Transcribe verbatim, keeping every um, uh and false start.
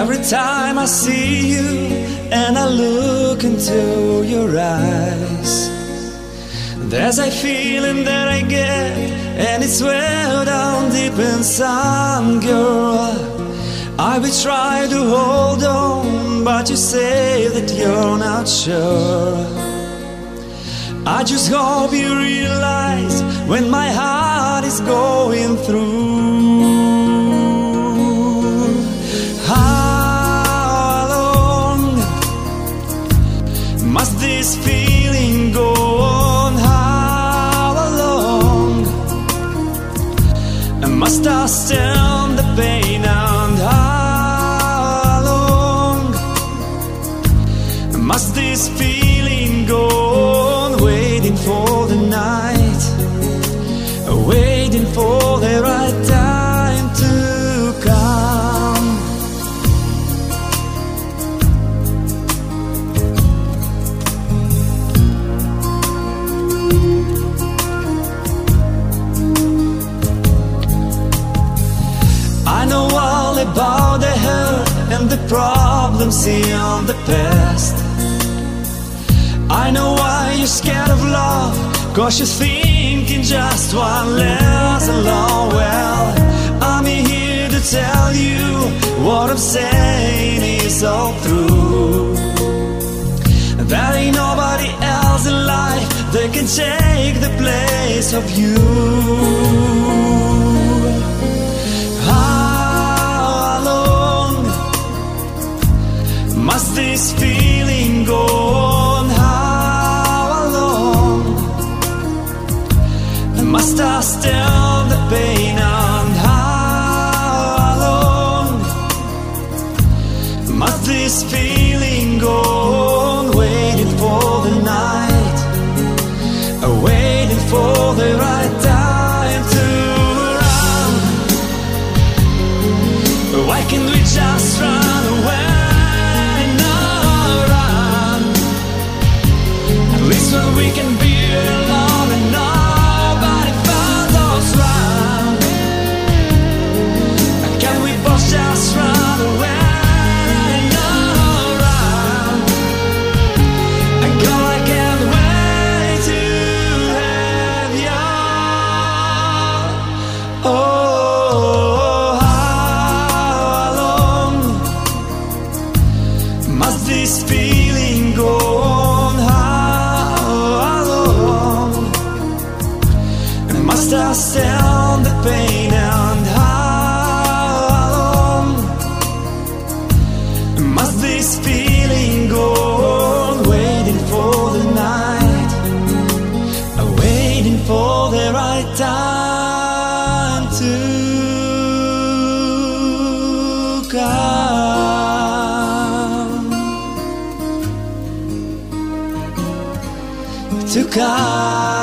Every time I see you and I look into your eyes, there's a feeling that I get, and it's well down deep inside, girl. I will try to hold on, but you say that you're not sure. I just hope you realize when my heart is going through. How long must this feeling go on? How long must I stand the pain? And how long must this feeling go on? Waiting for the night, waiting for the right time to come. I know all about the hurt and the problems in the past. I know why you're scared of love, 'cause you're thinking just one less alone. Well, I'm here to tell you what I'm saying is all true. There ain't nobody else in life that can take the place of you. How long must this feeling go on? Must I stand the pain? And how long must this feeling go on? Waiting for the night, waiting for the right time to run. Why can't we just run away? No, run. At least when we can be alone and not just run away, no, run. Girl, I can't wait to have you. Oh, how long must this feeling go on? How long must I stand the pain? And how this feeling go on? Waiting for the night, waiting for the right time to come, to come.